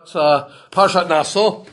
Parshat Naso.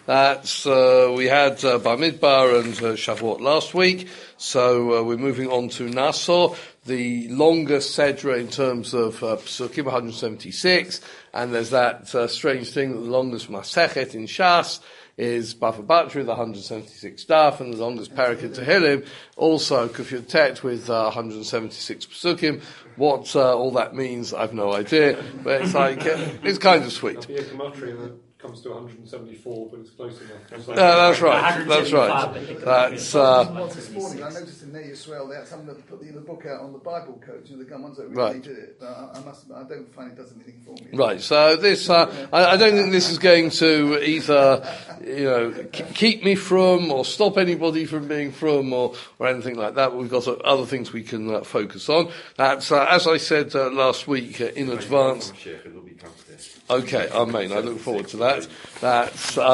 We had Bamidbar and Shavuot last week, so we're moving on to Naso, the longest Sedra in terms of Pesukim, 176, and there's that strange thing that the longest Masechet in Shas is Bava Batra, the 176 daf, and the longest parak in Tehillim, also Kufyut Tet with 176 Pesukim. What all that means, I've no idea, but it's like, it's kind of sweet. That'd be a gematria that comes to 174, but it's close enough. That's right. That's right. This morning I noticed in there as well, they had someone that put the book out on the Bible codes, the ones that really did it. But I don't find it does anything for me. Right. So this, I don't think this is going to either, keep me from or stop anybody from being from or anything like that. We've got other things we can focus on. That's as I said last week in advance. Okay, amen. I look forward to that.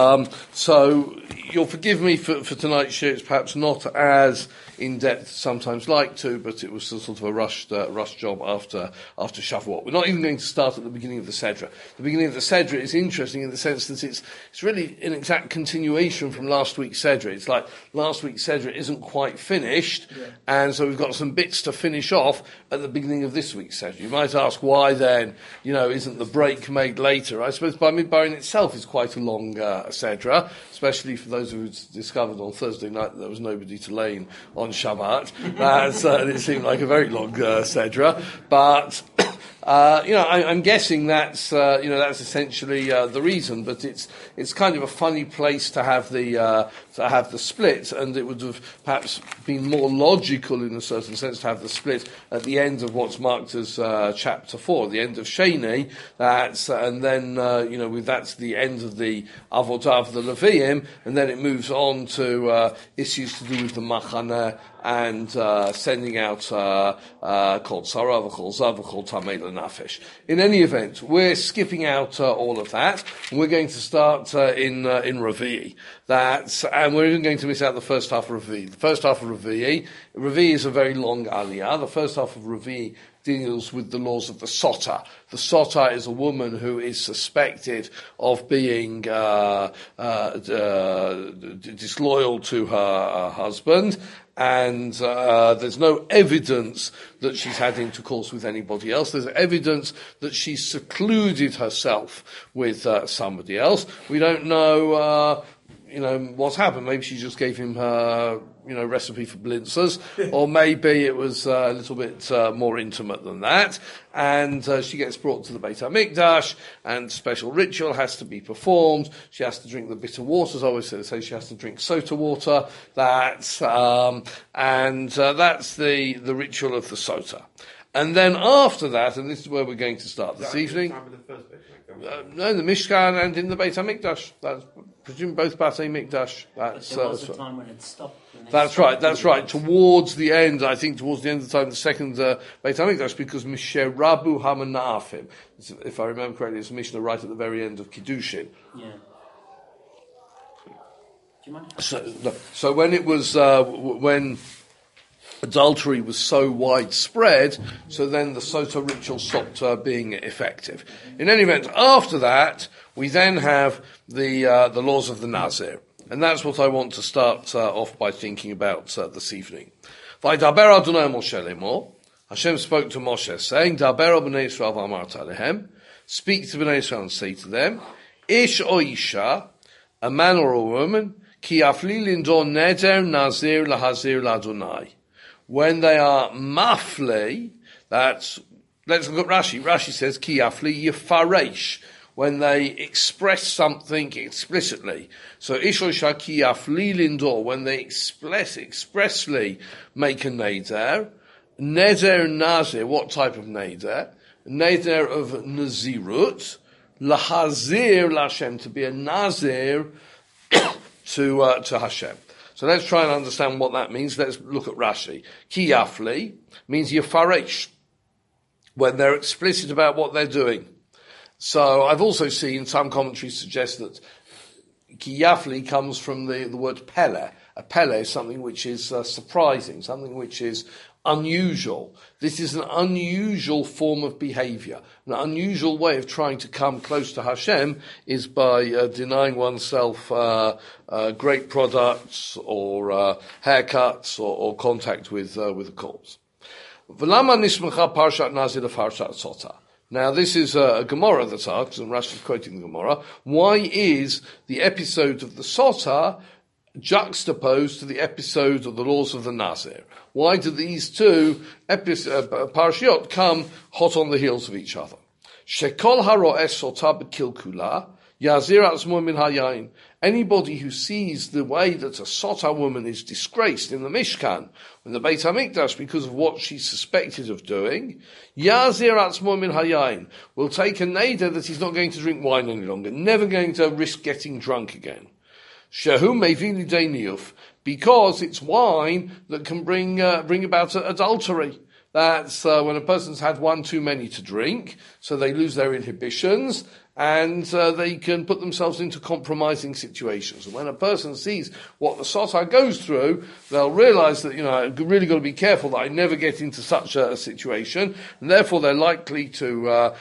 So you'll forgive me for tonight's share. It's perhaps not as in depth as sometimes like to, but it was sort of a rushed job after Shavuot. We're not even going to start at the beginning of the Sedra. The beginning of the Sedra is interesting in the sense that it's really an exact continuation from last week's Sedra. It's like last week's Sedra isn't quite finished, and so we've got some bits to finish off at the beginning of this week's Sedra. You might ask why then, isn't the break made later? I suppose Bamidbar in itself is quite a long Sedra, especially for those who discovered on Thursday night that there was nobody to lane on Shabbat. It seemed like a very long Sedra, but I'm guessing that's essentially the reason. But it's kind of a funny place to have the split, and it would have perhaps been more logical in a certain sense to have the split at the end of what's marked as chapter 4, the end of Sheni. That's the end of the Avodah of the Leviim, and then it moves on to issues to do with the Machaneh and sending out Kol Tzara v'Kol Zav v'Kol Tamei L'Nafesh. In any event, we're skipping out all of that, and we're going to start in Revi'i. And we're even going to miss out the first half of Revi'i. The first half of Revi'i is a very long aliyah. The first half of Revi'i deals with the laws of the Sota. The Sota is a woman who is suspected of being disloyal to her husband, and there's no evidence that she's had intercourse with anybody else. There's evidence that she's secluded herself with somebody else. We don't know what's happened. Maybe she just gave him her recipe for blintzers, or maybe it was a little bit more intimate than that. And she gets brought to the Beit HaMikdash, and special ritual has to be performed. She has to drink the bitter waters. I always say she has to drink sota water. That's the ritual of the sota. And then after that, and this is where we're going to start this evening. No, in the Mishkan and in the Beit HaMikdash. That's presume both Batei Mikdash. That's there was a time when it stopped. That's right. Towards the end of the time, the second Beit HaMikdash, because Misher Rabu Hamanafim. If I remember correctly, it's a Mishnah right at the very end of Kiddushin. Yeah. Do you mind? So when it was when adultery was so widespread, so then the Sota ritual stopped being effective. In any event, after that, we then have the laws of the Nazir. And that's what I want to start off by thinking about this evening. Vaydaber Adonai Moshe lemor. Hashem spoke to Moshe, saying, Daber b'nei Yisrael v'amarta lehem. Speak to b'nei Yisrael and say to them, Ish o isha, a man or a woman, ki afli lindor neder nazir lahazir l'Adonai. When they are mafli, let's look at Rashi. Rashi says, ki afli yifaresh, when they express something explicitly. So, Ishosha ki afli lindor, when they expressly make a neder. Neder nazir, what type of neder? Neder of nazirut. Lahazir l'Hashem, to be a nazir to Hashem. So let's try and understand what that means. Let's look at Rashi. Ki yafli means yafaresh, when they're explicit about what they're doing. So I've also seen some commentaries suggest that ki yafli comes from the word pele. A pele is something which is surprising, something which is unusual. This is an unusual form of behavior. An unusual way of trying to come close to Hashem is by denying oneself great products or haircuts or contact with a corpse. V'lama nismacha parshat nazir parshat sota. Now, this is a Gemara that's asked, and Rashi is quoting the Gemara. Why is the episode of the Sota juxtaposed to the episode of the laws of the Nazir? Why do these two parashiot come hot on the heels of each other? Shekol haro'es Sota b'kilkula yazir atzmo min hayayin. Anybody who sees the way that a Sota woman is disgraced in the Mishkan, in the Beit HaMikdash, because of what she's suspected of doing, Yazir atzmo min hayayin, will take a neder that he's not going to drink wine any longer, never going to risk getting drunk again. Shehu mevili deiniyuf, because it's wine that can bring about adultery. That's when a person's had one too many to drink, so they lose their inhibitions, and they can put themselves into compromising situations. And when a person sees what the Sota goes through, they'll realize that, I've really got to be careful that I never get into such a situation, and therefore they're likely to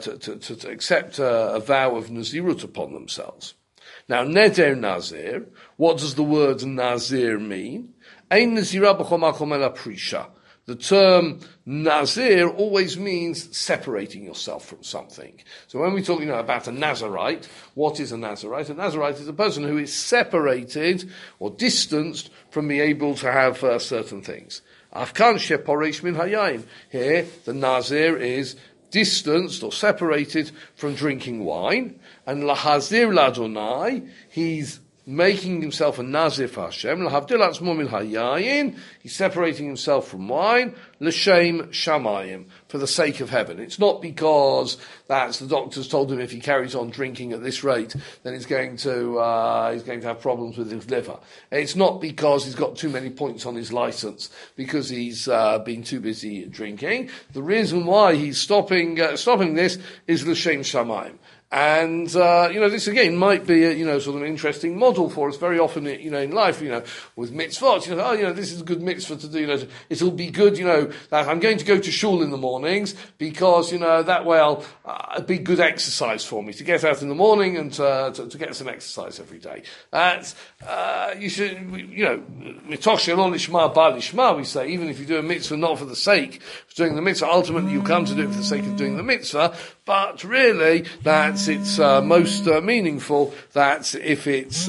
accept a vow of Nazirut upon themselves. Now, Neder Nazir, what does the word Nazir mean? Ein Nazira b'chol makom ela prisha. The term Nazir always means separating yourself from something. So when we talk, about a Nazirite, what is a Nazirite? A Nazirite is a person who is separated or distanced from being able to have certain things. Afkan sheporesh min hayayin. Here, the Nazir is distanced or separated from drinking wine. And lahazir ladonai, he's making himself a Nazir for Hashem. Lahavdil atzmo min hayayin, he's separating himself from wine. L'shem shamayim, for the sake of heaven. It's not because the doctors told him if he carries on drinking at this rate, then he's going to have problems with his liver. It's not because he's got too many points on his license, because he's been too busy drinking. The reason why he's stopping this is l'shem shamayim. And, this again might be sort of an interesting model for us very often, in life, with mitzvot, this is a good mitzvah to do, it'll be good, that I'm going to go to shul in the mornings because, that way it'll be good exercise for me to get out in the morning and to get some exercise every day. That's, you should, mitoch shelo lishma ba lishma, we say, even if you do a mitzvah not for the sake of doing the mitzvah, ultimately you come to do it for the sake of doing the mitzvah, but really, it's most meaningful that if it's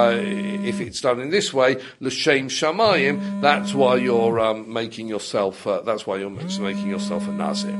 done in this way, l'shem shamayim, that's why you're making yourself a Nazir.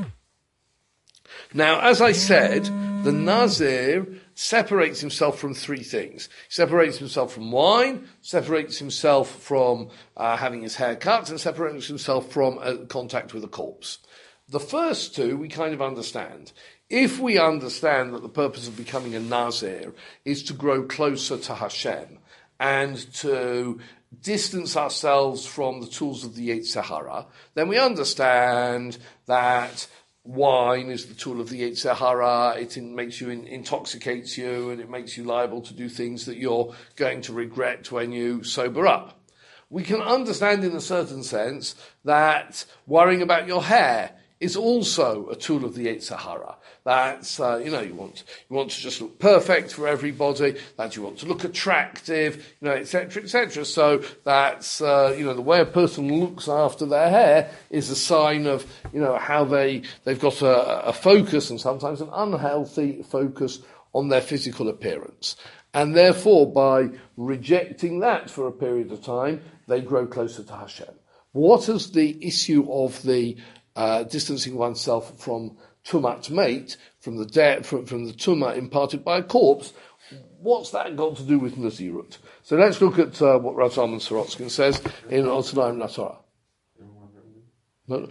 Now, as I said, the Nazir separates himself from three things. He separates himself from wine, separates himself from having his hair cut, and separates himself from contact with a corpse. The first two we kind of understand. If we understand that the purpose of becoming a Nazir is to grow closer to Hashem and to distance ourselves from the tools of the Yetzer Hara, then we understand that wine is the tool of the Yetzer Hara. It intoxicates you, and it makes you liable to do things that you're going to regret when you sober up. We can understand in a certain sense that worrying about your hair is also a tool of the Yetzer Hara. That's, you want to just look perfect for everybody, that you want to look attractive, etc., etc. So that's, the way a person looks after their hair is a sign of, how they've got a focus, and sometimes an unhealthy focus on their physical appearance. And therefore, by rejecting that for a period of time, they grow closer to Hashem. What is the issue of the distancing oneself from tumat mate, from the tumah imparted by a corpse? What's that got to do with Nazirut? So let's look at what Rav Zalman Sorotzkin says in Otzalayim LaTorah. No.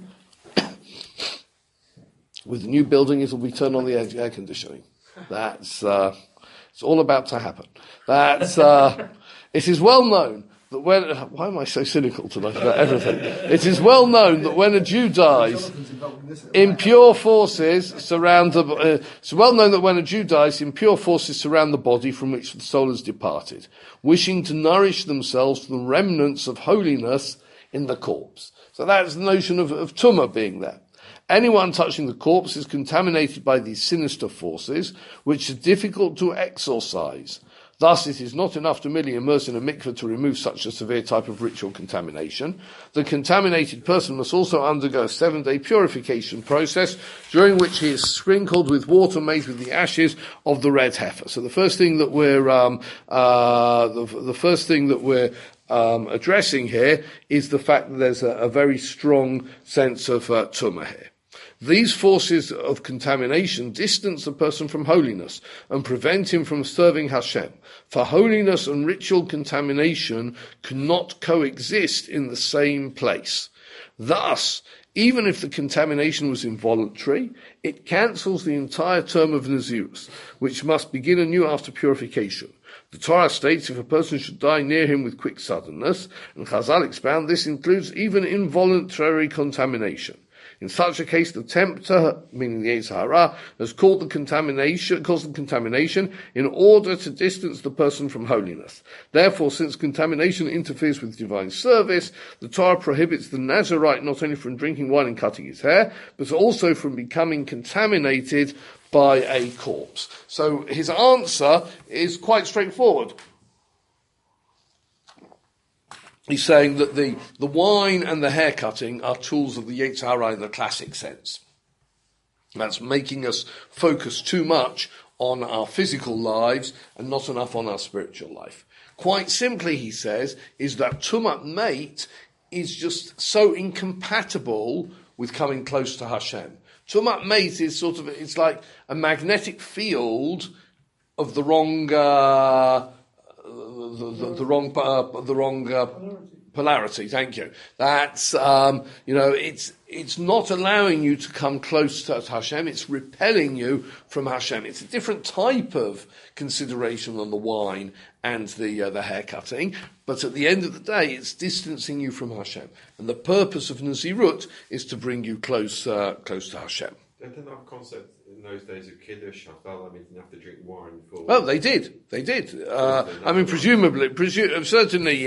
With the new building, it'll be turned on the air conditioning. That's it's all about to happen. That's it is well known that why am I so cynical tonight about everything? It is well known that when a Jew dies, impure forces surround the. It's well known that when a Jew dies, impure forces surround the body from which the soul has departed, wishing to nourish themselves from the remnants of holiness in the corpse. So that's the notion of tumah being there. Anyone touching the corpse is contaminated by these sinister forces, which are difficult to exorcise. Thus, it is not enough to merely immerse in a mikveh to remove such a severe type of ritual contamination. The contaminated person must also undergo a 7-day purification process, during which he is sprinkled with water made with the ashes of the red heifer. So the first thing that we're addressing here is the fact that there's a very strong sense of tumah here. These forces of contamination distance the person from holiness and prevent him from serving Hashem. For holiness and ritual contamination cannot coexist in the same place. Thus, even if the contamination was involuntary, it cancels the entire term of Nazirus, which must begin anew after purification. The Torah states if a person should die near him with quick suddenness, and Chazal expound this includes even involuntary contamination. In such a case, the tempter, meaning the Yetzer Hara, has caused the contamination in order to distance the person from holiness. Therefore, since contamination interferes with divine service, the Torah prohibits the Nazirite not only from drinking wine and cutting his hair, but also from becoming contaminated by a corpse. So his answer is quite straightforward. He's saying that the wine and the hair cutting are tools of the Yetzer Hara in the classic sense. That's making us focus too much on our physical lives and not enough on our spiritual life. Quite simply, he says, is that Tumat Mate is just so incompatible with coming close to Hashem. Tumat Mate is it's like a magnetic field of the wrong polarity. Thank you. That's it's not allowing you to come close to Hashem. It's repelling you from Hashem. It's a different type of consideration than the wine and the hair cutting. But at the end of the day, it's distancing you from Hashem. And the purpose of Nazirut is to bring you close to Hashem. They didn't have a concept in those days of Kiddush, Hafal. I mean, you have to drink wine for... Well, they did. Presumably, certainly,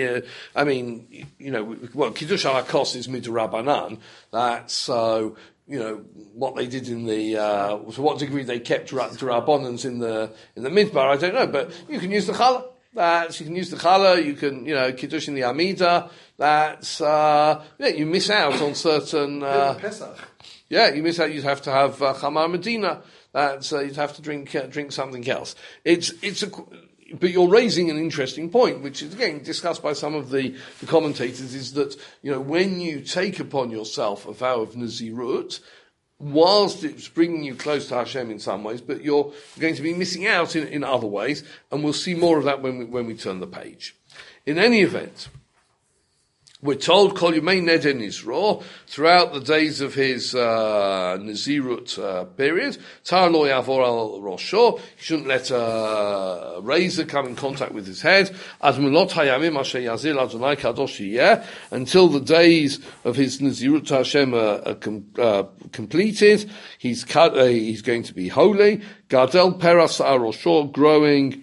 Kiddush ala Kos is midrabanan. That's, what they did in to what degree they kept Rabbanans in the Midbar, I don't know. But you can use the challah. You can use the challah. You can, Kiddush in the Amida. You miss out on certain... Pesach. Yeah, you miss out. You'd have to have Chamar Medina. You'd have to drink something else. But you're raising an interesting point, which is again discussed by some of the commentators. Is that when you take upon yourself a vow of Nazirut, whilst it's bringing you close to Hashem in some ways, but you're going to be missing out in other ways, and we'll see more of that when we turn the page. In any event, we're told Kol Yomei Neder Nizro throughout the days of his Nazirut period. Tar lo yavor al rosho. He shouldn't let a razor come in contact with his head. Ad milot hayamim asher yazil Adonai kadosh yiyeh, until the days of his Nazirut to Hashem are completed. He's going to be holy. Gadel peras al rosho, growing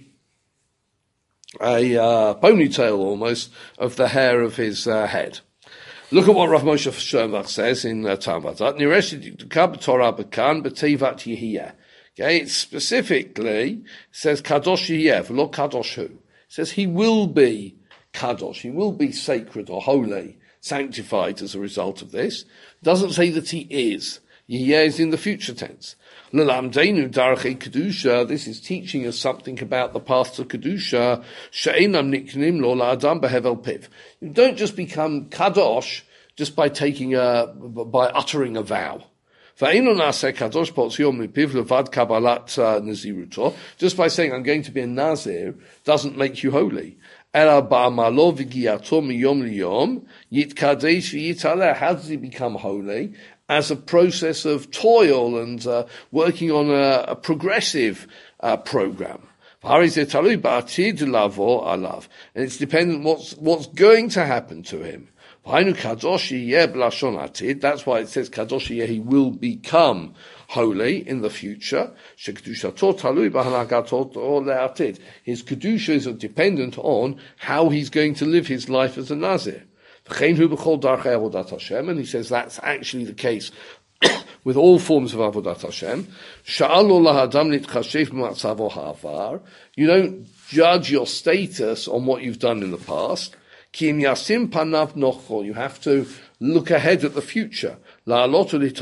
a ponytail almost of the hair of his head. Look at what Rav Moshe Sternbach says in Talmud. Okay, it specifically says Kadosh Yeh, not Kadosh Hu. It says he will be Kadosh, he will be sacred or holy, sanctified as a result of this. It doesn't say that he is. Yeh is in the future tense. L'lamdeinu darchei kedusha. This is teaching us something about the path to kedusha. She'enam niknim lo la'adam behevel piv. You don't just become kadosh just by uttering a vow. Ve'enu na'aseh kadosh potzion mipiv levad kabbalat naziruto. Just by saying I'm going to be a nazir doesn't make you holy. Ela ba'amalo v'giyato miyom liyom yitkadesh v'yitaleh. How does he become holy? As a process of toil and working on a progressive program. And it's dependent what's going to happen to him. That's why it says Kadosh Yeh, he will become holy in the future. His Kedusha is dependent on how he's going to live his life as a Nazir. And he says that's actually the case with all forms of Avodat Hashem. You don't judge your status on what you've done in the past. You have to look ahead at the future. What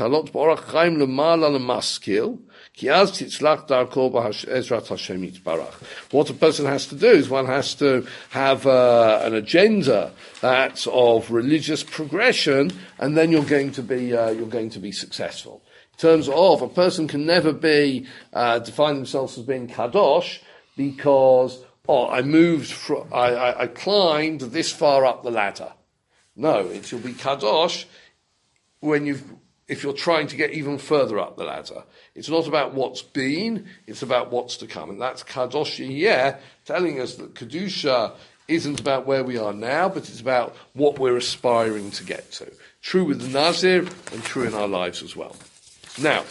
a person has to do is one has to have an agenda that's of religious progression, and then you're going to be successful. In terms of, a person can never be define themselves as being kadosh because I climbed this far up the ladder. No, it will be kadosh if you're trying to get even further up the ladder. It's not about what's been, it's about what's to come. And that's kadosh yeh, telling us that kedusha isn't about where we are now, but it's about what we're aspiring to get to. True with the Nazir and true in our lives as well. Now,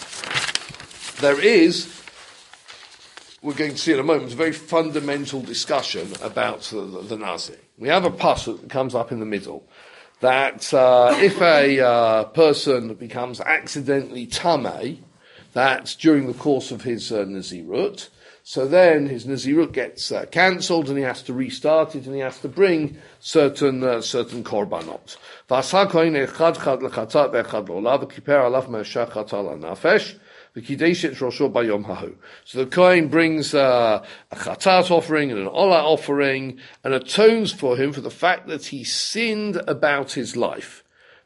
we're going to see in a moment, a very fundamental discussion about the Nazir. We have a pasuk that comes up in the middle, that if a person becomes accidentally tamei, that's during the course of his Nazirut, so then his Nazirut gets cancelled and he has to restart it and he has to bring certain korbanot. So the Kohen brings a chatat offering and an olah offering and atones for him for the fact that he sinned about his life.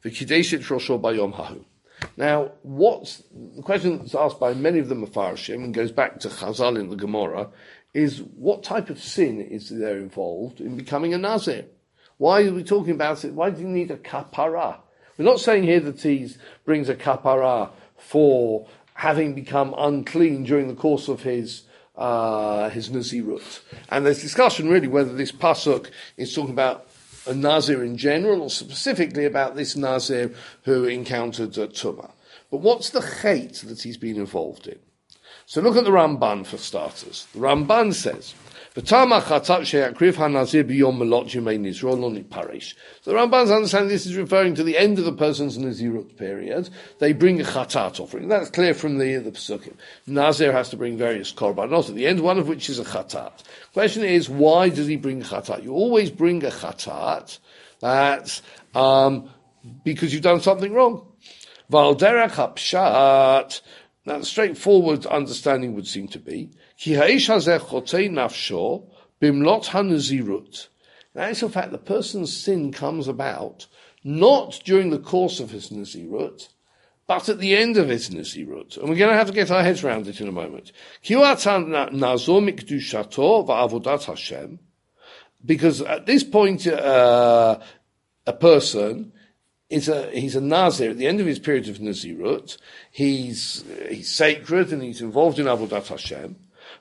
Now, the question that's asked by many of the Mefarshim, and goes back to Chazal in the Gemara, is what type of sin is there involved in becoming a Nazir? Why are we talking about it? Why do you need a kapara? We're not saying here that he brings a kapara for having become unclean during the course of his Nazirut. And there's discussion really whether this pasuk is talking about a Nazir in general, or specifically about this Nazir who encountered Tumah. But what's the chait that he's been involved in? So look at the Ramban for starters. The Ramban says, so the Ramban's understanding this is referring to the end of the person's Nazirut period. They bring a chatat offering. That's clear from the Pesukim. Nazir has to bring various korbanot at the end, one of which is a chatat. Question is, why does he bring a chatat? You always bring a chatat, that's because you've done something wrong. Valderach hapshat. Now the straightforward understanding would seem to be, Ki ha'ish hazeh chotei nafsho bimlot hanazirut. Now, in fact, the person's sin comes about not during the course of his Nazirut, but at the end of his Nazirut. And we're going to have to get our heads around it in a moment. Because at this point, a person he's a Nazir at the end of his period of Nazirut. He's sacred and he's involved in Avodat Hashem.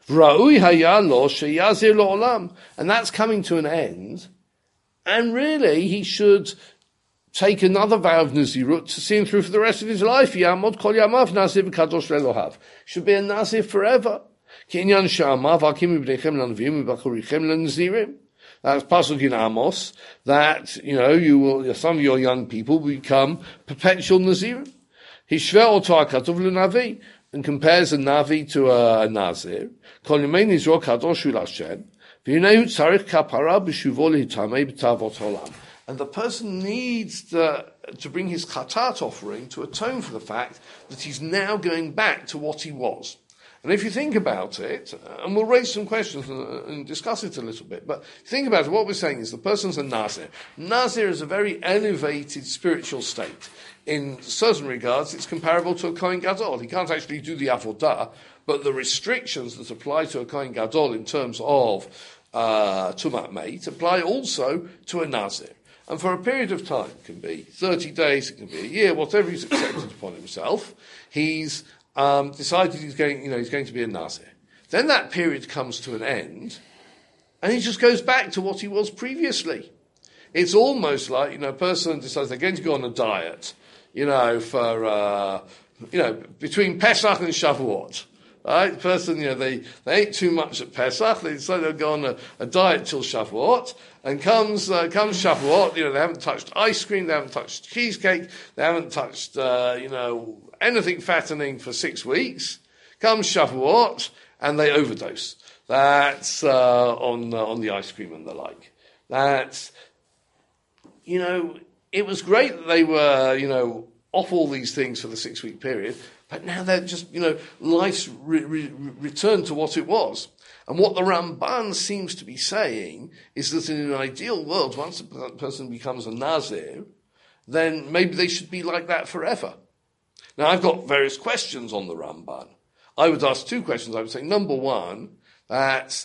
And that's coming to an end. And really, he should take another vow of Nazirut to see him through for the rest of his life. Yamod kol yamav Nazir b'kadosh le'lohav. Should be a Nazir forever. That's pasuk in Amos, that, some of your young people will become perpetual Nazirim. Hishveh oto hakatuv l'navi, and compares a Navi to a Nazir. Kol yemei nizro kadosh hu l'Hashem, v'yinehu tzarich kapara b'shuvo l'hitamei b'tavot olam. And the person needs to bring his chatat offering to atone for the fact that he's now going back to what he was. And if you think about it, and we'll raise some questions and discuss it a little bit, but think about it, what we're saying is the person's a Nazir. Nazir is a very elevated spiritual state. In certain regards, it's comparable to a Kohen Gadol. He can't actually do the Avodah, but the restrictions that apply to a Kohen Gadol in terms of Tumat Meit apply also to a Nazir. And for a period of time, it can be 30 days, it can be a year, whatever he's accepted upon himself, he's decided he's going to be a Nazir. Then that period comes to an end, and he just goes back to what he was previously. It's almost like, a person decides they're going to go on a diet, for between Pesach and Shavuot. right? The person, they ate too much at Pesach, they decided they'll go on a diet till Shavuot, and comes Shavuot, they haven't touched ice cream, they haven't touched cheesecake, they haven't touched, anything fattening for 6 weeks. Comes Shavuot, and they overdose. That's on the ice cream and the like. That's, it was great that they were, off all these things for the 6-week period, but now they're just, life's returned to what it was. And what the Ramban seems to be saying is that in an ideal world, once a person becomes a Nazir, then maybe they should be like that forever. Now, I've got various questions on the Ramban. I would ask 2 questions. I would say, number one, that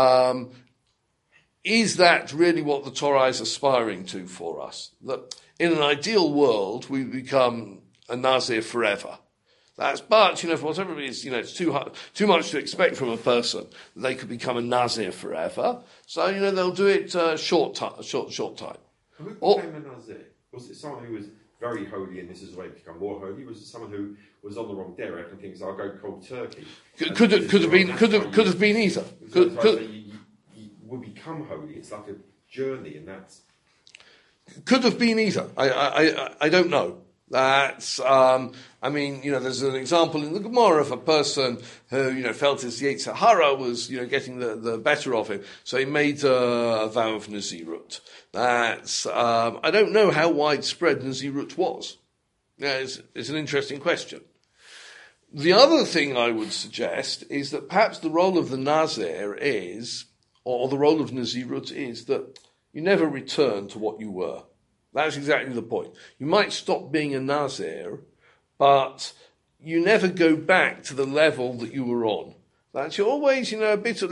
is that really what the Torah is aspiring to for us? That in an ideal world, we become a Nazir forever. But, for whatever it is, it's too much to expect from a person that they could become a Nazir forever. So, they'll do it short time. Who became a Nazir? Was it someone who was very holy and this is the way to become more holy? Was it someone who was on the wrong derek and thinks, I'll go cold turkey? Could have been either. You will become holy. It's like a journey, and that's... Could have been either. I don't know. That's, there's an example in the Gemara of a person who, felt his Yetzer Hara was, getting the better of him. So he made a vow of Nazirut. That's, I don't know how widespread Nazirut was. Yeah, it's an interesting question. The other thing I would suggest is that perhaps the role of the Nazir is, or the role of Nazirut is that you never return to what you were. That's exactly the point. You might stop being a Nazir, but you never go back to the level that you were on. That's you're always, a little bit,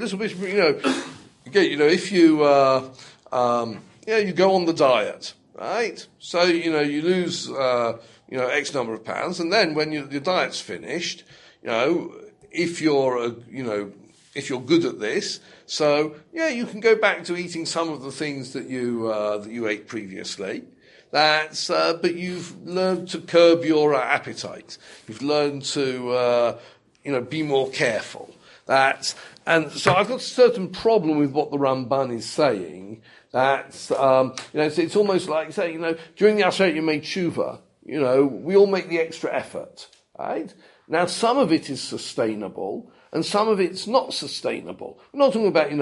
if you, you go on the diet, right? So, you lose, X number of pounds, and then when your diet's finished, if you're good at this, so you can go back to eating some of the things that you ate previously. But you've learned to curb your appetite. You've learned to be more careful. And so I've got a certain problem with what the Ramban is saying. It's almost like saying, during the Aseret Yemei Tshuva, we all make the extra effort, right? Now, some of it is sustainable, and some of it's not sustainable. We're not talking about,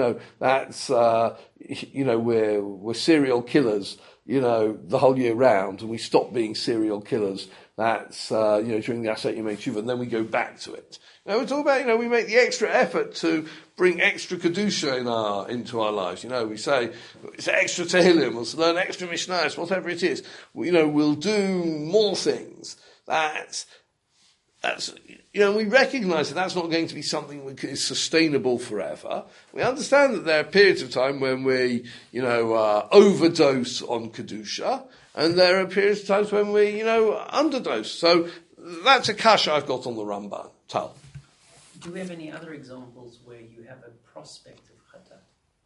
we're serial killers, the whole year round, and we stop being serial killers. That's, during the Aseret Yemei Tshuva, and then we go back to it. We're talking about, we make the extra effort to bring extra Kedusha into our lives. We say, it's extra Tehillim, we'll learn extra Mishnahs, whatever it is. We'll do more things. We recognise that that's not going to be something that is sustainable forever. We understand that there are periods of time when we, overdose on Kedusha, and there are periods of times when we, underdose. So that's a kasha I've got on the Ramban. Tal. Do we have any other examples where you have a prospect of Khatat?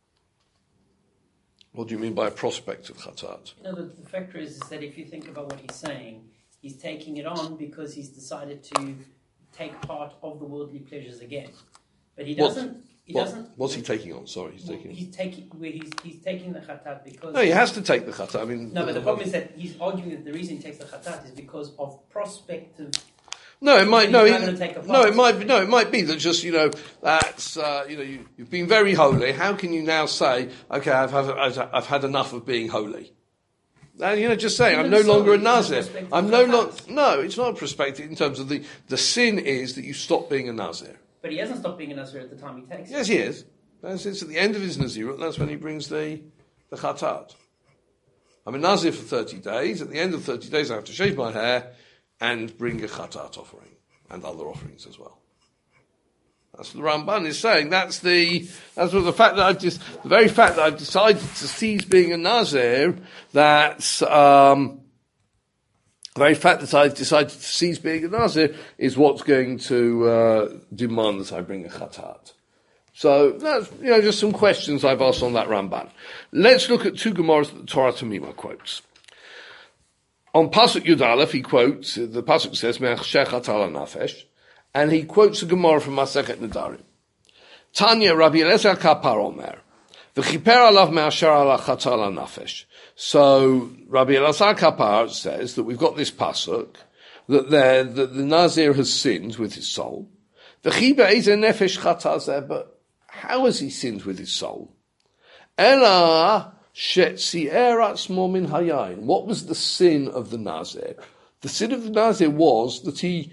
What do you mean by a prospect of Khatat? The factor is that if you think about what he's saying, he's taking it on because he's decided to take part of the worldly pleasures again. But he doesn't... What's he taking on? Sorry, he's taking the Khatat because... No, he has to take the Khatat. But the problem is that he's arguing that the reason he takes the Khatat is because of prospective... It might be that just, you've been very holy. How can you now say, okay, I've had enough of being holy? And, just saying, I'm no longer a Nazir. No, it's not a prospective in terms of the sin is that you stop being a Nazir. But he hasn't stopped being a Nazir at the time he takes it. Yes, he is. It's at the end of his Nazirut, that's when he brings the Khatat. I'm a Nazir for 30 days. At the end of 30 days, I have to shave my hair and bring a Khatat offering, and other offerings as well. That's what the Ramban is saying. The very fact that I've decided to cease being a Nazir, the very fact that I've decided to cease being a Nazir is what's going to demand that I bring a Khatat. So that's, just some questions I've asked on that Ramban. Let's look at 2 Gemaras that the Torah Tamima quotes. On Pasuk Yud Aleph, he quotes, the Pasuk says, Me'achshech atal nafesh, And he quotes a Gemara from Masechet Nedarim. Tanya Rabbi Eliezer Kapar Omer, v'chiper alav me'asher ala chatal nafesh. So Rabbi Elazar Kapar says that we've got this pasuk that the Nazir has sinned with his soul. V'chiba ezer nefesh chatal, but how has he sinned with his soul? Ela shetzier atzmo min hayayin. What was the sin of the Nazir? The sin of the Nazir was that he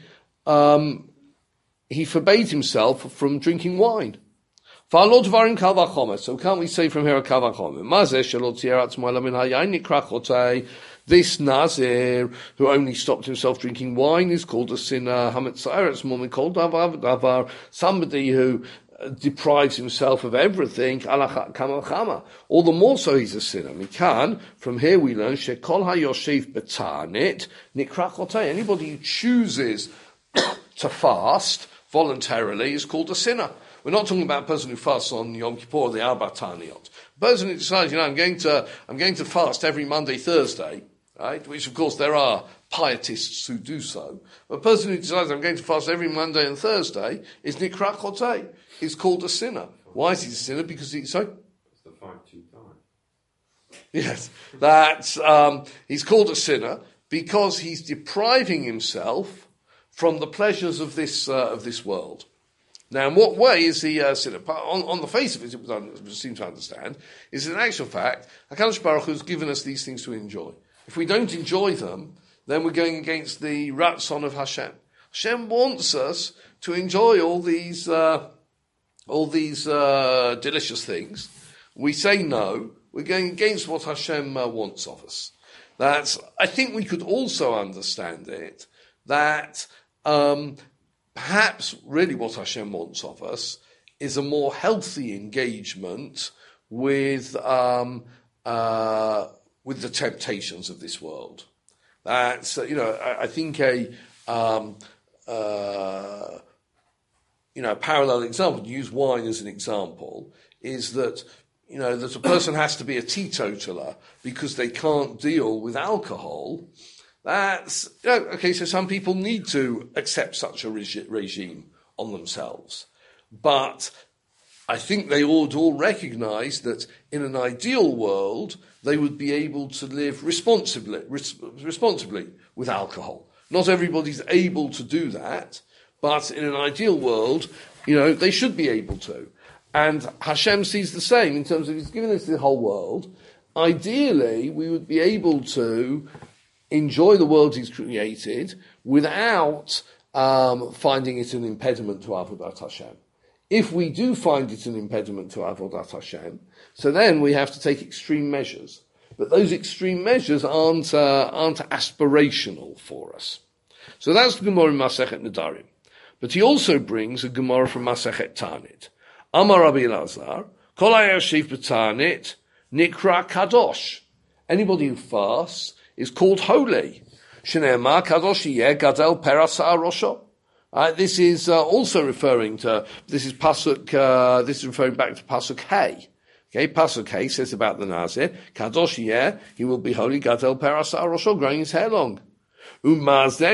forbade himself from drinking wine. So can't we say from here a kal vachomer? This Nazir who only stopped himself drinking wine is called a sinner. Somebody who deprives himself of everything, all the more so he's a sinner. From here we learn shekol hayoshev betanit nikra chotei. Anybody who chooses to fast voluntarily is called a sinner. We're not talking about a person who fasts on Yom Kippur or the Arba Taniyot. A person who decides, I'm going to fast every Monday, Thursday, right? Which of course there are pietists who do so. But a person who decides I'm going to fast every Monday and Thursday is Nikra Chotei. He's called a sinner. Why is he a sinner? Because he's so. It's the 5-2 time. Yes, that's he's called a sinner because he's depriving himself from the pleasures of this world. Now, in what way is he a sinner? On the face of it, it would seem to understand, is in actual fact, HaKadosh Baruch Hu has given us these things to enjoy. If we don't enjoy them, then we're going against the ratzon of Hashem. Hashem wants us to enjoy all these delicious things. We say no, we're going against what Hashem wants of us. I think we could also understand it, that perhaps really what Hashem wants of us is a more healthy engagement with the temptations of this world. That's I think a parallel example, to use wine as an example, is that that a person has to be a teetotaler because they can't deal with alcohol. That's, okay, so some people need to accept such a regime on themselves. But I think they would all recognize that in an ideal world, they would be able to live responsibly with alcohol. Not everybody's able to do that, but in an ideal world, they should be able to. And Hashem sees the same in terms of He's given us the whole world. Ideally, we would be able to enjoy the world He's created without finding it an impediment to Avodat Hashem. If we do find it an impediment to Avodat Hashem, so then we have to take extreme measures. But those extreme measures aren't aspirational for us. So that's the Gemara in Masechet Nedarim. But he also brings a Gemara from Masechet Tanit. Amar Rabbi Elazar, Kol hayoshev b'Tanit nikra kadosh. Anybody who fasts is called holy. Shneimar kadosh yeh gadel peras rosho. This is also referring to, this is referring back to Pasuk Hay. Okay, Pasuk Hay says about the Nazir, kadosh yeh, he will be holy, gadel peras rosho, growing his hair long. Nikra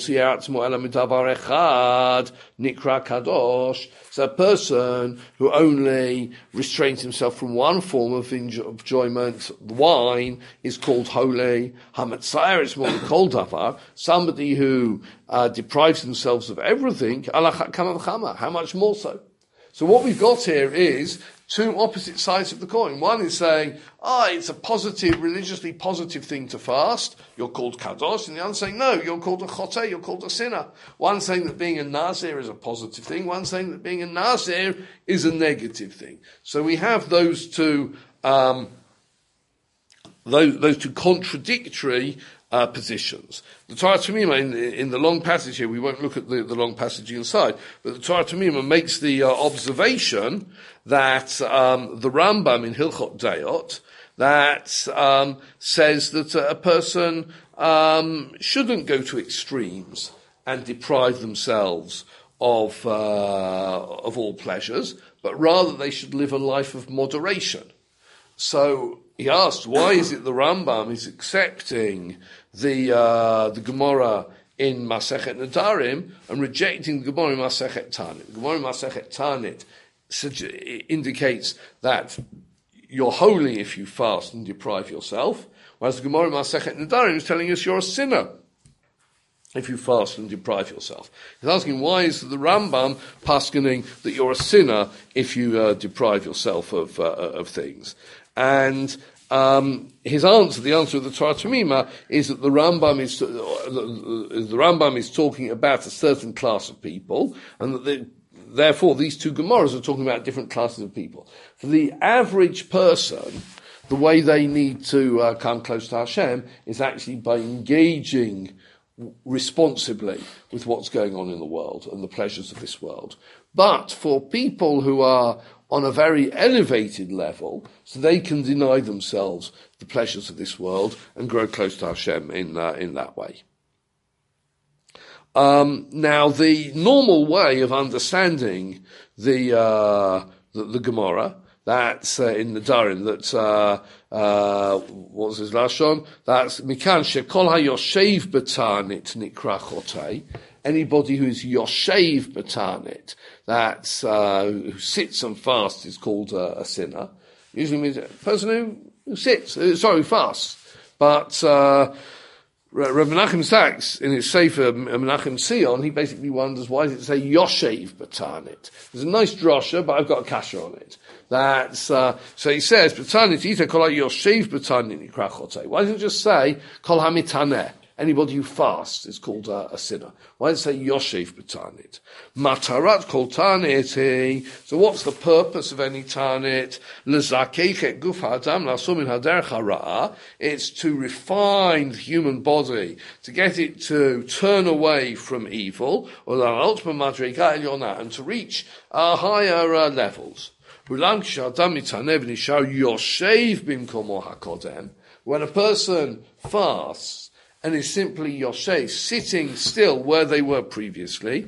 kadosh. So a person who only restrains himself from one form of enjoyment, wine, is called holy. Hametzayer is more called davar. Somebody who deprives themselves of everything, how much more so? So what we've got here is two opposite sides of the coin. One is saying, it's a positive, religiously positive thing to fast. You're called kadosh. And the other saying, no, you're called a choteh, you're called a sinner. One saying that being a nazir is a positive thing. One saying that being a nazir is a negative thing. So we have those two contradictory positions. The Torah Tamima, in the long passage here, we won't look at the long passage inside, but the Torah Tamima makes the observation that the Rambam in Hilchot Dayot, that says that a person shouldn't go to extremes and deprive themselves of all pleasures, but rather they should live a life of moderation. So he asked, why is it the Rambam is accepting the Gemara in Masechet Nedarim and rejecting the Gemara in Masechet Tanit. The Gemara in Masechet Tanit indicates that you're holy if you fast and deprive yourself, whereas the Gemara in Masechet Nedarim is telling us you're a sinner if you fast and deprive yourself. He's asking, why is the Rambam paskening that you're a sinner if you deprive yourself of things? And his answer, the answer of the Torah Tamima, is that the Rambam is talking about a certain class of people, and that therefore these two Gemaras are talking about different classes of people. For the average person, the way they need to come close to Hashem is actually by engaging responsibly with what's going on in the world and the pleasures of this world. But for people who are on a very elevated level, so they can deny themselves the pleasures of this world and grow close to Hashem in that way. Now, the normal way of understanding the Gemara, that's in the Darin, that's what's his lashon? That's Mikan Shekol HaYoshev B'Tanit Nikra Chotei. Anybody who is Yoshev B'Tanit, that's who sits and fasts, is called a sinner. Usually means a person who sits, who fasts. But Reb Menachem Sachs, in his Sefer Menachem Sion, he basically wonders, why does it say Yoshev B'Tanit? There's a nice drosha, but I've got a kasha on it. That's, so he says, B'Tanit Ita Kol HaYoshev B'Tanit Nikra Chotei. Why doesn't it just say, Kol HaMitaneh? Anybody who fasts is called a sinner. Why does it say Yoshev B'Tanit? Matarat Kol Tanit. So what's the purpose of any Tanit? L'zakeich et guf ha'adam la'asum min haderech hara'ah. It's to refine the human body, to get it to turn away from evil, or la'alot b'madrega elyona, and to reach higher levels. Ulam k'sh'adam mitaneh v'nishar Yoshev b'mkomo ha'kodem. When a person fasts, and is simply Yoshev, sitting still where they were previously,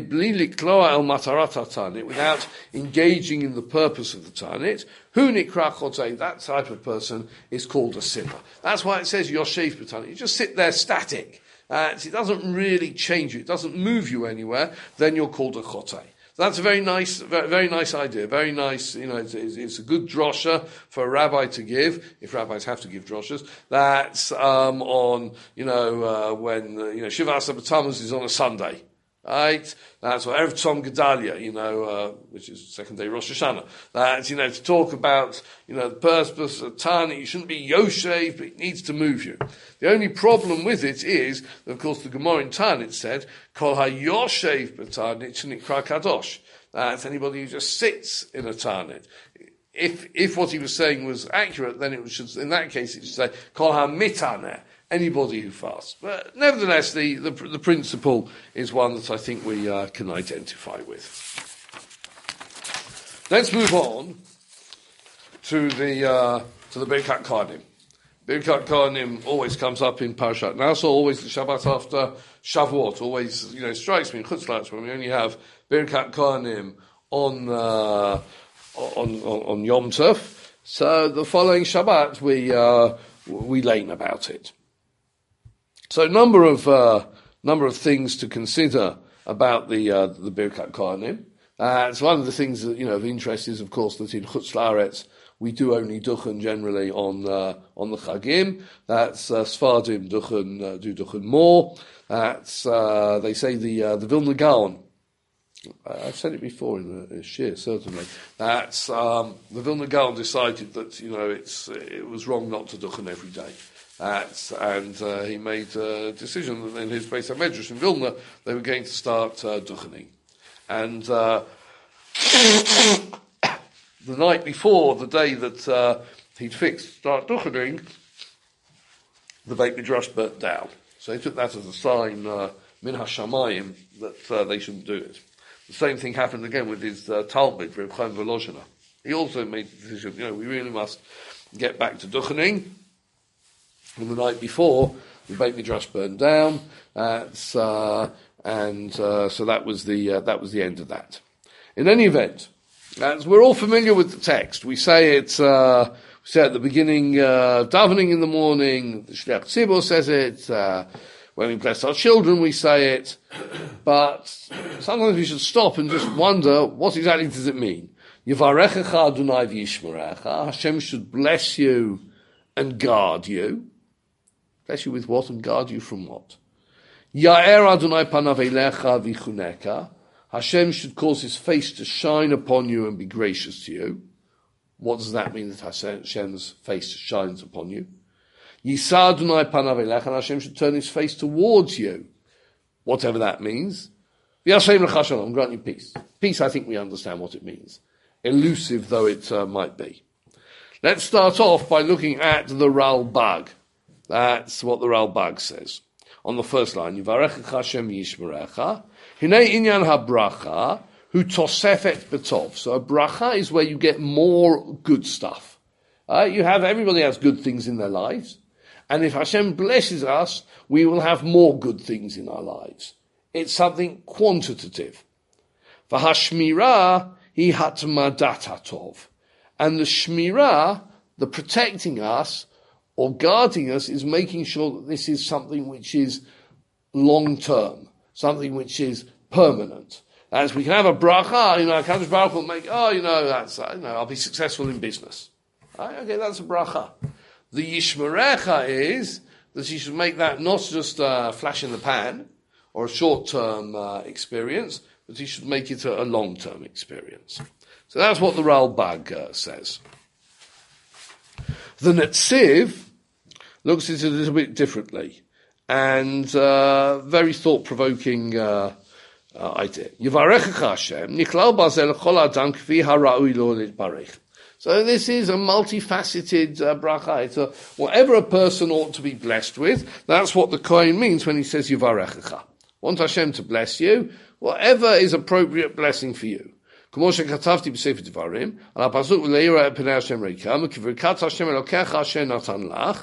without engaging in the purpose of the Tanit, that type of person is called a sinner. That's why it says Yoshev B'Tanit. You just sit there static. It doesn't really change you. It doesn't move you anywhere. Then you're called a chotei. That's a very nice idea. Very nice, it's a good drosha for a rabbi to give, if rabbis have to give droshas. That's, on, when, Shiva Asar B'Tammuz is on a Sunday. Right? That's what Erev Tzom Gedalia, which is second day Rosh Hashanah. That's, to talk about, the purpose of Tani, you shouldn't be Yoshev, but it needs to move you. The only problem with it is, that, of course, the Gemara in Tanit said, Kol HaYoshev B'Tanit Nikra Kadosh. That's anybody who just sits in a Tanit. If what he was saying was accurate, then it should, in that case, it should say, Kol HaMitaneh. Anybody who fasts. But nevertheless, the principle is one that I think we can identify with. Let's move on to the Birkat Kohanim. Birkat Kohanim always comes up in Parashat Naso, always the Shabbat after Shavuot. Always, strikes me in Chutz La'aretz when we only have Birkat Kohanim on Yom Tov. So the following Shabbat we learn about it. So number of things to consider about the Birkat Kohanim. So one of the things that, of interest is, of course, that in Chutz La'aretz we do only duchen generally on the Chagim. That's Sfardim do duchen more. That's they say the Vilna Gaon. I've said it before in a shir, certainly. That's the Vilna Gaon decided that it was wrong not to duchen every day. And he made a decision that in his Beis HaMedrash in Vilna, they were going to start duchening. And the night before, the day that he'd fixed to start duchening, the Beit Midrash burnt down. So he took that as a sign, min hashamayim, that they shouldn't do it. The same thing happened again with his Talmud, Reb Chaim Volozhiner. He also made the decision, we really must get back to duchening. And the night before, the Beit Midrash burned down, so that was the end of that. In any event, as we're all familiar with the text, we say it. We say at the beginning, davening in the morning. The Shliach Tzibor says it. When we bless our children, we say it. But sometimes we should stop and just wonder, what exactly does it mean? Yivarechecha Adonai v'yishmerecha. Hashem should bless you and guard you. Bless you with what and guard you from what? Ya'er Adonai panav eilecha v'chuneka. Hashem should cause his face to shine upon you and be gracious to you. What does that mean, that Hashem's face shines upon you? Yisa Adonai panav eilecha, and Hashem should turn his face towards you. Whatever that means. V'yashem lecha shalom, grant you peace. Peace, I think we understand what it means. Elusive though it might be. Let's start off by looking at the Ralbag. That's what the Ralbag says. On the first line, Yivarechecha Hashem v'yishmerecha, Hinei inyan habracha, hu tosefet betov. So a bracha is where you get more good stuff. Everybody has good things in their lives. And if Hashem blesses us, we will have more good things in our lives. It's something quantitative. V'hashmirah hi hatmadat hatov. And the shmirah, the protecting us or guarding us, is making sure that this is something which is long-term, something which is permanent. As we can have a bracha, Kadosh Baruch will make, I'll be successful in business. Right? Okay, that's a bracha. The yishmerecha is that you should make that not just a flash in the pan or a short-term experience, but you should make it a long-term experience. So that's what the Ralbag says. The Netziv looks at it a little bit differently, and very thought-provoking idea. Yivarechecha Hashem, niklal bazel chol adam kvi hara'ui lo litbarech. So this is a multifaceted bracha. It's whatever a person ought to be blessed with. That's what the Kohen means when he says Yivarechecha. Want Hashem to bless you, whatever is appropriate blessing for you. כמו שכתבתי בספר דברים, על הפסוק ולהאיר את פני השם ריקם, וכברכת השם אלוקיך אשר נתן לך,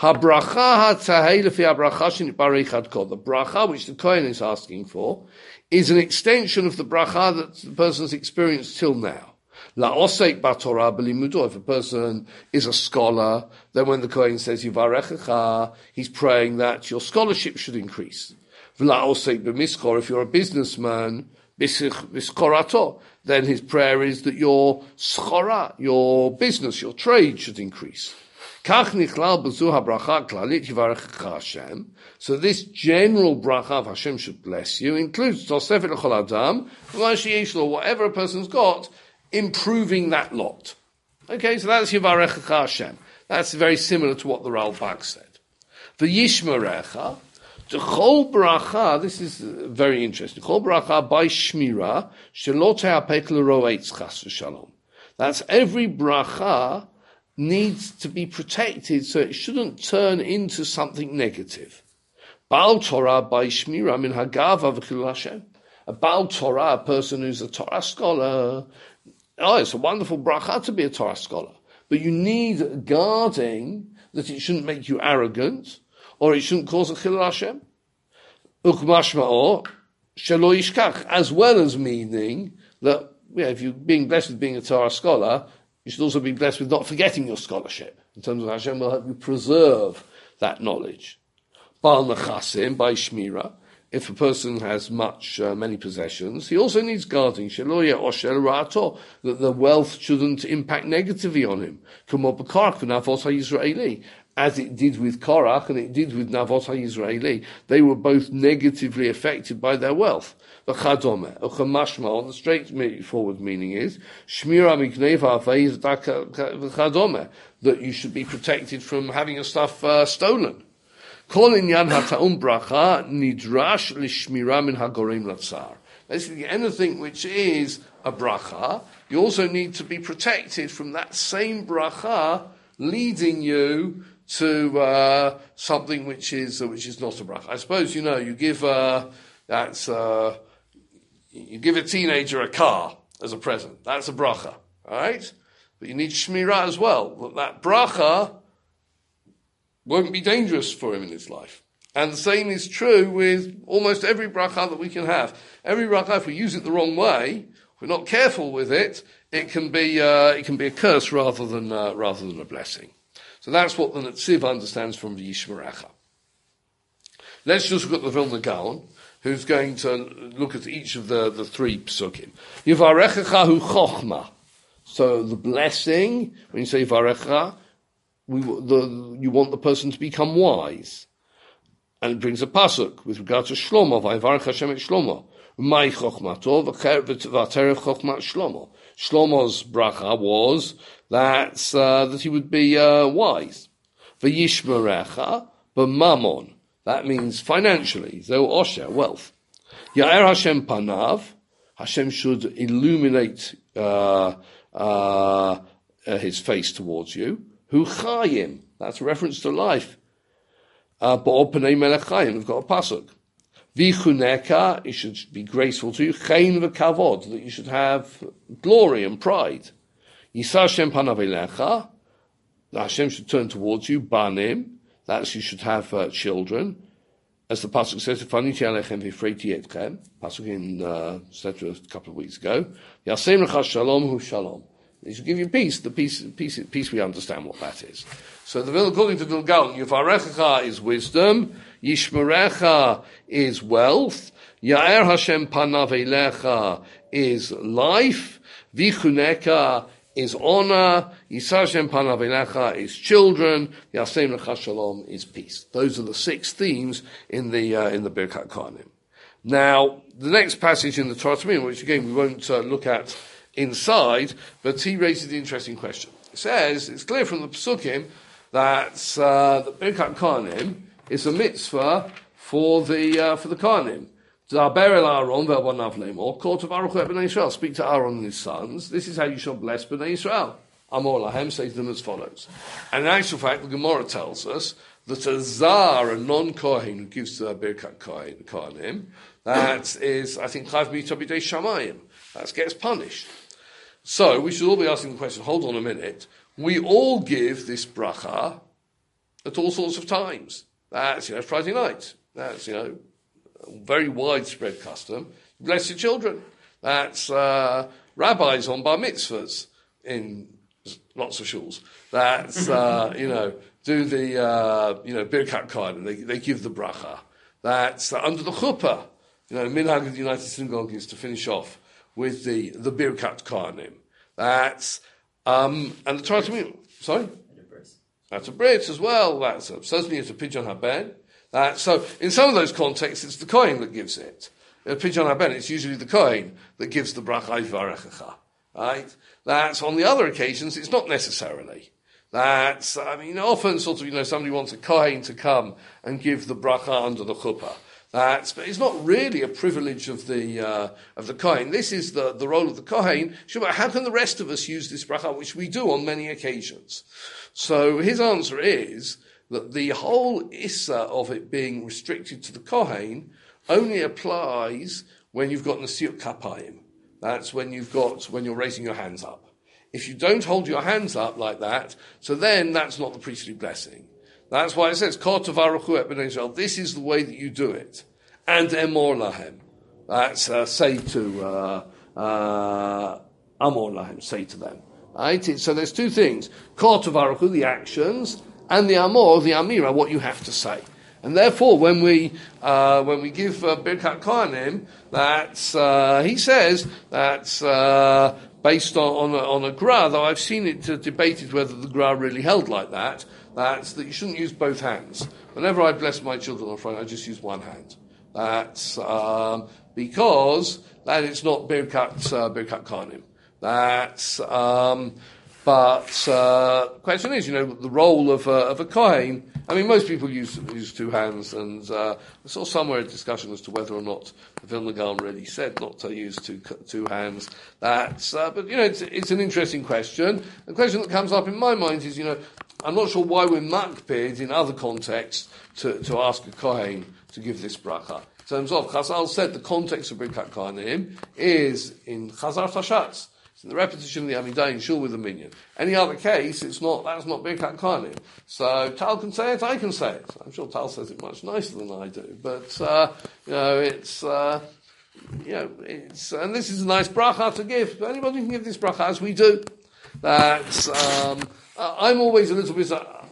הברכה התהא לפי הברכה שנתברך עד כה. The bracha, which the Kohen is asking for, is an extension of the bracha that the person's experienced till now. La'osek b'Torah b'limudo. If a person is a scholar, then when the Kohen says Yivarechecha, he's praying that your scholarship should increase. V'la'osek b'miskor, if you're a businessman, b'skorato, then his prayer is that your schora, your business, your trade should increase. Kach nichlal b'zu habracha klalit Yivarechecha Hashem. So this general bracha of Hashem should bless you includes tosefet l'chol adam, whatever a person's got, improving that lot. Okay, so that's Yivarechecha Hashem. That's very similar to what the Ralbag said. V'yishmerecha, the chol bracha, this is very interesting. Chol bracha by shmira, shelo te'apek l'ro'etz chas v'shalom. That's every bracha needs to be protected so it shouldn't turn into something negative. Baal Torah by shmira min hagava v'chilul Hashem. A Baal Torah, a person who's a Torah scholar, it's a wonderful bracha to be a Torah scholar. But you need guarding that it shouldn't make you arrogant, or it shouldn't cause a chilul Hashem. Ukmashma'or, shelo yishkach, as well as meaning that, if you're being blessed with being a Torah scholar, you should also be blessed with not forgetting your scholarship, in terms of Hashem will help you preserve that knowledge. Bal nechasim, by shmira, if a person has many possessions, he also needs guarding, that the wealth shouldn't impact negatively on him. As it did with Korach and it did with Navot HaYisraeli. They were both negatively affected by their wealth. On the straightforward meaning is, that you should be protected from having your stuff stolen. Basically, anything which is a bracha, you also need to be protected from that same bracha leading you to something which is not a bracha. I suppose you give you give a teenager a car as a present. That's a bracha, all right? But you need shmirah as well. That bracha won't be dangerous for him in his life. And the same is true with almost every bracha that we can have. Every bracha, if we use it the wrong way, if we're not careful with it, it can be a curse rather than a blessing. So that's what the Netziv understands from the Yishmerecha. Let's just look at the Vilna Gaon, who's going to look at each of the three psukim. Yivarechecha hu chochma. So the blessing, when you say Yivarecha, you want the person to become wise. And it brings a pasuk with regard to Shlomo, Vayivarech Hashem et Shlomo. Mai chochmato v'terech chochmat Shlomo. Shlomo's bracha was that he would be wise. V'yishmerecha b'mamon. That means financially, zeu osher, wealth. Ya'er Hashem panav. Hashem should illuminate his face towards you. Hu chayim. That's a reference to life. Ba'or pnei melech chayim. We've got a pasuk. V'chuneka. It should be graceful to you. Chayin v'kavod. That you should have glory and pride. Yisa Hashem panav elecha. Hashem should turn towards you. Banim. That's you should have children. As the pasuk says, "Faniti alechem v'freiti etchem." Pasuk in etc. a couple of weeks ago. Yasem lecha shalom hu shalom. He should give you peace. The peace. We understand what that is. So according to the Vilna Gaon, Yivarechecha is wisdom, Yishmerecha is wealth, Ya'er Hashem panav elecha is life, Vichuneka is honor, Yisa Hashem panav elecha is children, Yasem lecha shalom is peace. Those are the 6 themes in the Birkat Kohanim. Now, the next passage in the Torah Tamim, which again we won't look at inside, but he raises the interesting question. It says, it's clear from the Pesukim that the Birkat Kohanim is a mitzvah for the Kohanim. Daber el Aaron ve'abanav lemor, kol tavaruchu et bnei Yisrael. Speak to Aaron and his sons. This is how you shall bless bnei Yisrael. Amor lahem, say to them as follows. And in actual fact, the Gemara tells us that a zar, a non-Kohen, who gives the Birkat Kohanim, that is, I think, chayv mita b'dei shamayim. That gets punished. So we should all be asking the question, hold on a minute. We all give this bracha at all sorts of times. That's, Friday night. That's, a very widespread custom. Bless your children. That's rabbis on bar mitzvahs in lots of shuls. That's, do the, Birkat Kohanim. They give the bracha. That's under the chuppah. Minhag of the United Synagogue is to finish off with the Birkat Kohanim. That's, and the Torah Tamim, sorry? That's a bris as well. That's certainly it's a pidyon haben. So in some of those contexts, it's the Kohen that gives it. Pidyon haben, it's usually the Kohen that gives the bracha yivarechecha. Right? That's on the other occasions, it's not necessarily. That's, often somebody wants a Kohen to come and give the bracha under the chuppah. But it's not really a privilege of the Kohen. This is the role of the Kohen. How can the rest of us use this bracha, which we do on many occasions? So his answer is that the whole issa of it being restricted to the Kohen only applies when you've got Nesiut Kapayim. That's when you're raising your hands up. If you don't hold your hands up like that, so then that's not the priestly blessing. That's why it says, Kol tavaruchu et bnei Yisrael. This is the way that you do it. And emor lahem. That's say to amor lahem, say to them. Right? So there's 2 things. Kol tavaruchu, the actions, and the amor, the amira, what you have to say. And therefore, when we give Birkat Kohanim, that's he says that's based on a gra. Though I've seen it debated whether the gra really held like that. That's that you shouldn't use both hands. Whenever I bless my children on Friday, I just use one hand. That's because that it's not Birkat Kohanim. That's but the question is, the role of a Kohen. Most people use 2 hands, and I saw somewhere a discussion as to whether or not the Vilna Gaon really said not to use two hands. That's but it's an interesting question. The question that comes up in my mind is, I'm not sure why we're makpid in other contexts to ask a Kohen to give this bracha. In terms of Chazal said the context of Birkat Kohanim is in Chazar Tashatz. It's in the repetition of the Amidah in Shul with a minyan. Any other case, that's not Birkat Kohanim. So Tal can say it, I can say it. I'm sure Tal says it much nicer than I do. But, it's and this is a nice bracha to give. Anybody can give this bracha as we do. That's, I'm always a little bit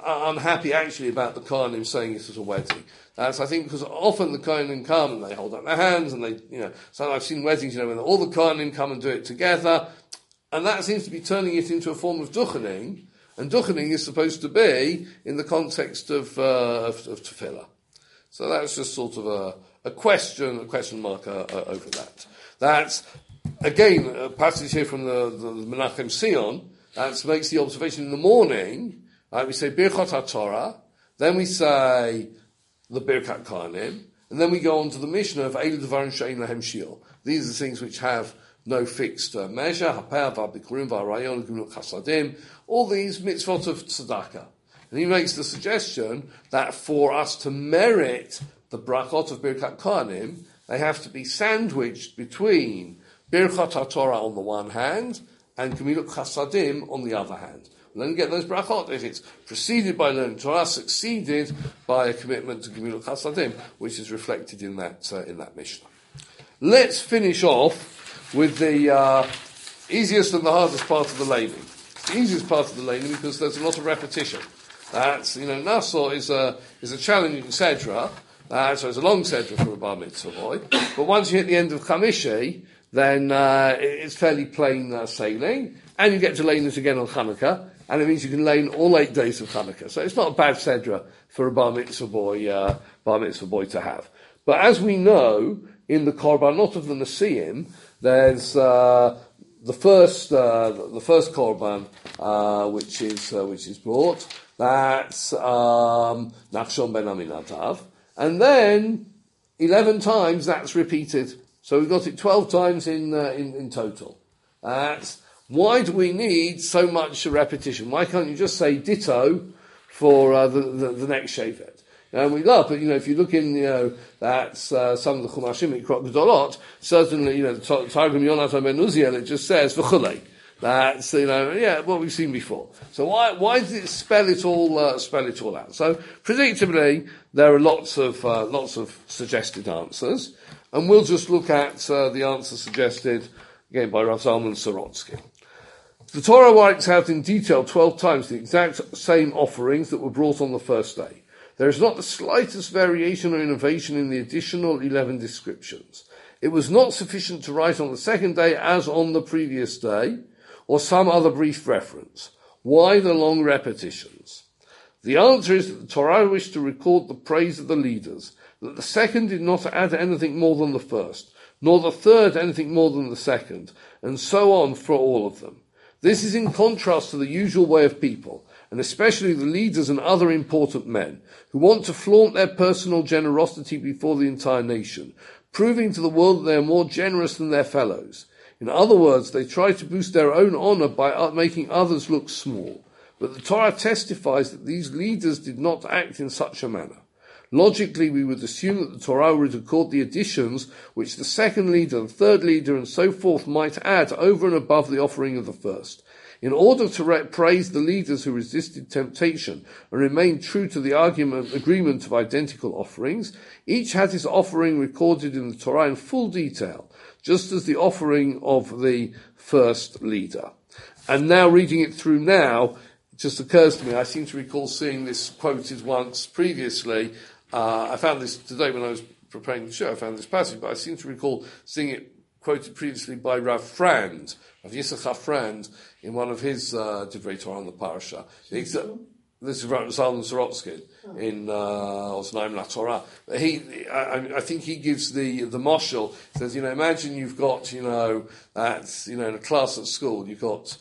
unhappy actually about the Kohanim saying this as a wedding. That's, I think, because often the Kohanim come and they hold up their hands and they, so I've seen weddings, when all the Kohanim come and do it together, and that seems to be turning it into a form of duchening, and duchening is supposed to be in the context of tefillah. So that's just sort of a question mark over that. That's, again, a passage here from the Menachem Sion, that makes the observation in the morning, we say Birchot HaTorah, then we say the Birkat Kohanim, and then we go on to the Mishnah of Eilu Devarim She'ein Lahem Shiur. These are things which have no fixed measure, Hapeh, V'Bikurim, V'Arayon, Gemilut Chasadim, all these mitzvot of tzedakah. And he makes the suggestion that for us to merit the brachot of Birkat Kohanim, they have to be sandwiched between Birchot HaTorah on the one hand and Gemilut Chasadim on the other hand. And then get those brachot if it's preceded by learning Torah, succeeded by a commitment to Gemilut Chasadim, which is reflected in that Mishnah. Let's finish off with the easiest and the hardest part of the laning. It's the easiest part of the laning because there's a lot of repetition. That's, Nassau is a challenging sedra, so it's a long sedra for a bar mitzvah boy. But once you hit the end of Chamishi, then it's fairly plain sailing, and you get to lane it again on Hanukkah, and it means you can lane all 8 days of Hanukkah. So it's not a bad sedra for a bar mitzvah boy to have. But as we know, in the korbanot of the Nesiim, there's the first korban which is brought. That's Nachshon ben Aminadav, and then 11 times that's repeated. So we've got it 12 times in total. Why do we need so much repetition? Why can't you just say ditto for the next Shevet? And we laugh, but if you look in, that's some of the Chumashim Ikrot Gdolot, certainly, the Targum Yonatan ben Uziel, it just says v'chulei. That's what we've seen before. So why did it spell it all out? So predictably, there are lots of suggested answers, and we'll just look at the answer suggested again by Rav Zalman Sorotsky. The Torah writes out in detail 12 times the exact same offerings that were brought on the first day. There is not the slightest variation or innovation in the additional 11 descriptions. It was not sufficient to write on the second day as on the previous day, or some other brief reference. Why the long repetitions? The answer is that the Torah wished to record the praise of the leaders, that the second did not add anything more than the first, nor the third anything more than the second, and so on for all of them. This is in contrast to the usual way of people, and especially the leaders and other important men, who want to flaunt their personal generosity before the entire nation, proving to the world that they are more generous than their fellows. In other words, they try to boost their own honor by making others look small. But the Torah testifies that these leaders did not act in such a manner. Logically, we would assume that the Torah would record the additions which the second leader, the third leader, and so forth might add over and above the offering of the first. In order to praise the leaders who resisted temptation and remained true to the agreement of identical offerings, each had his offering recorded in the Torah in full detail, just as the offering of the first leader. And now reading it through now, it just occurs to me, I seem to recall seeing this quoted once previously. I found this today when I was preparing the show, I found this passage, but I seem to recall seeing it quoted previously by Rav Frand, Rav Yisachar Frand, in one of his Divrei Torah on the parasha. This is Rav Zalman Sorotsky in Osnaim La Torah. I think he gives the moshel. Says, imagine you've got, that's, in a class at school, you've got,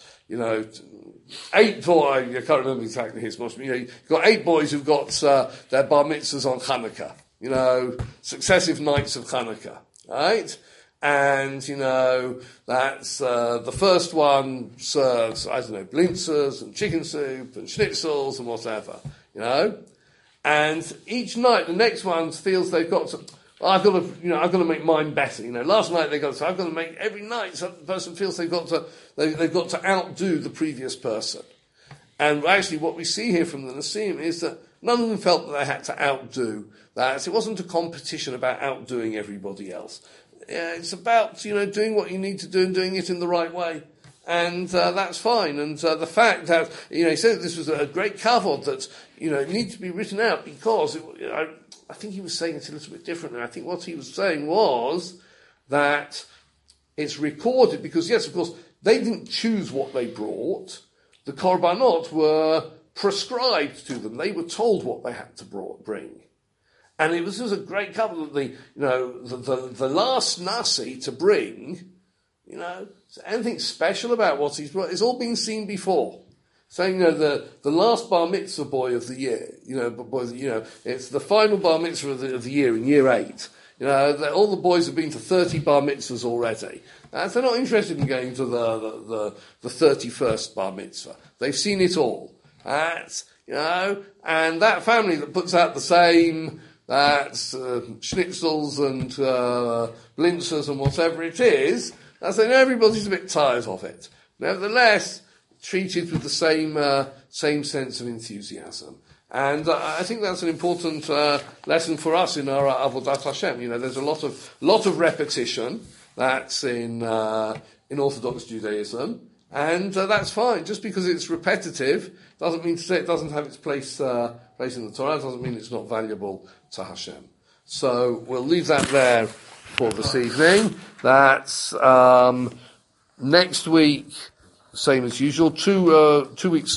8 boys. I can't remember exactly his moshel. You've got 8 boys who've got their bar mitzvahs on Hanukkah. Successive nights of Hanukkah, right? And, that's, the first one serves, blintzers and chicken soup and schnitzels and whatever, And each night, the next one feels they've got to, I've got to make mine better. Last night they got to, I've got to make every night, so the person feels they've got to outdo the previous person. And actually what we see here from the Nesiim is that none of them felt that they had to outdo that. It wasn't a competition about outdoing everybody else. It's about, doing what you need to do and doing it in the right way. And that's fine. And the fact that, he said this was a great kavod that, it needs to be written out because, I think he was saying it a little bit differently. I think what he was saying was that it's recorded because, yes, of course, they didn't choose what they brought. The korbanot were prescribed to them. They were told what they had to bring. And this was a great kavod that the last nasi to bring, anything special about what he's brought, it's all been seen before. Saying, the last bar mitzvah boy of the year, it's the final bar mitzvah of the year in year 8. All the boys have been to 30 bar mitzvahs already. So they're not interested in going to the 31st bar mitzvah. They've seen it all. And that family that puts out the same, schnitzels and blintzers and whatever it is, everybody's a bit tired of it. Nevertheless, treated with the same sense of enthusiasm. And I think that's an important lesson for us in our Avodat Hashem. There's a lot of repetition that's in Orthodox Judaism, and that's fine. Just because it's repetitive doesn't mean to say it doesn't have its place in the Torah. It doesn't mean it's not valuable to Hashem. So we'll leave that there for this evening. That's next week. Same as usual. 2 weeks